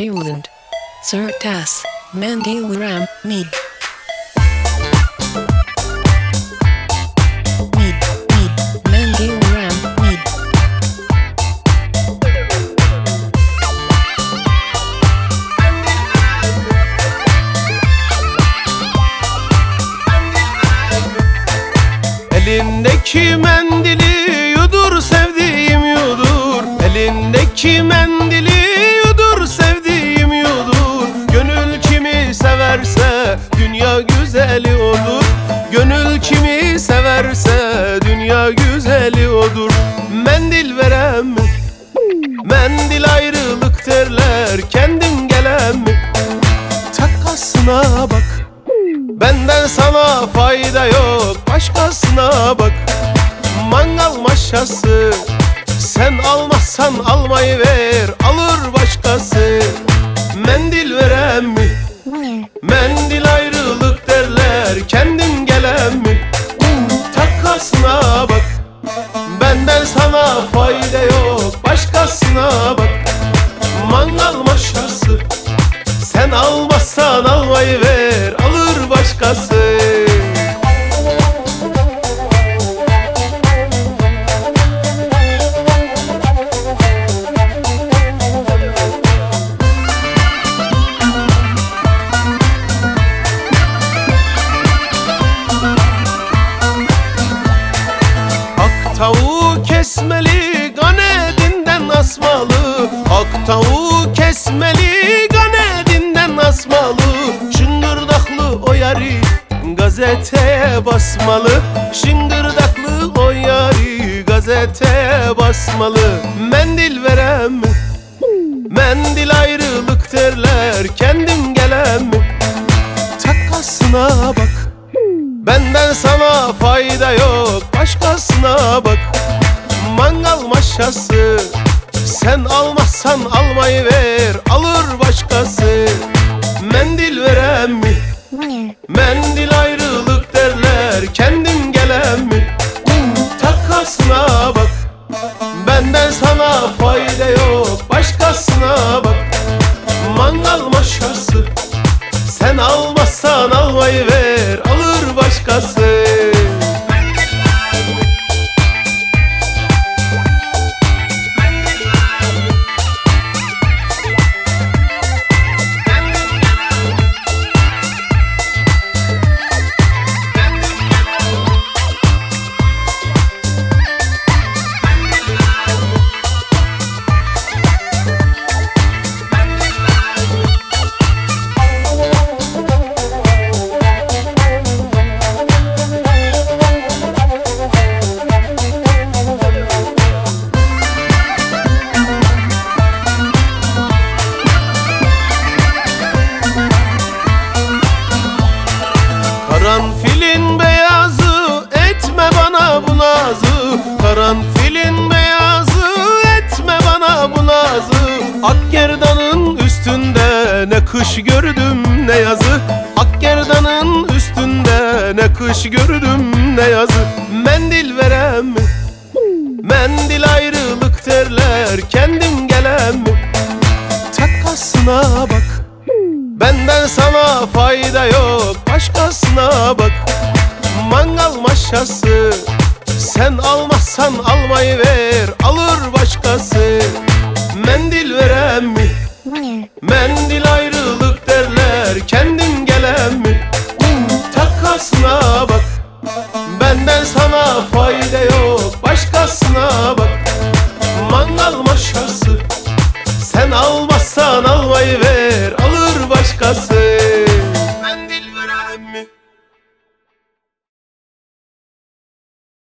Mandewland. Sertas, Mandewaram, Mead. Mandewaram, Mead. Elindeki mendili yudur sevdiğim yudur. Elindeki mendili yudur sevdiğim yudur. Gönül kimi severse dünya güzeli odur. Gönül kimi severse dünya güzeli odur. Mendil verem mi? Mendil ayrılık derler, kendin gelen mi? Takasına bak, benden sana fayda yok, başkasına bak. Mangal maşası, sen almazsan almayı ver, alır başkası. Mendil verem mi? Mendil ayrılık derler, kendin gelen mi? Takasına bak, benden sana fayda yok, başkasına bak. Mangal maşası, sen almazsan almayı ver, alır başkası. Ak tavuğu kesmeli, ganedinden asmalı. Ak tavuğu kesmeli, ganedinden asmalı. Şıngırdaklı o yari gazeteye basmalı. Şıngırdaklı o yari gazeteye basmalı. Mendil verem mi? Mendil ayrılık derler, kendin gelen mi? Takasına bak, benden sana fayda yok, başkasına bak. Mangal maşası, sen almazsan almayı ver, alır başkası. Mendil verem mi? Mendil ayrılık derler, kendin gelen mi? Takasına bak, benden sana fayda yok, başkasına bak. Mangal maşası, sen almazsan almayı ver, alır başkası. Karanfilin beyazı, etme bana bu nazı. Karanfilin beyazı, etme bana bu nazı. Akgerdanın üstünde ne kış gördüm ne yazı. Akgerdanın üstünde ne kış gördüm ne yazı. Mendil verem mi? Mendil ayrılık derler, kendin gelen mi? Takasına bak, benden sana fayda yok, başkasına bak. Mangal maşası, sen almazsan almayı ver, alır başkası. Mendil verem mi? Mendil ayrılık derler, kendin gelen mi? Takasına bak, benden sana fayda yok, başkasına bak. Mangal maşası, sen almazsan almayı ver, alır başkası.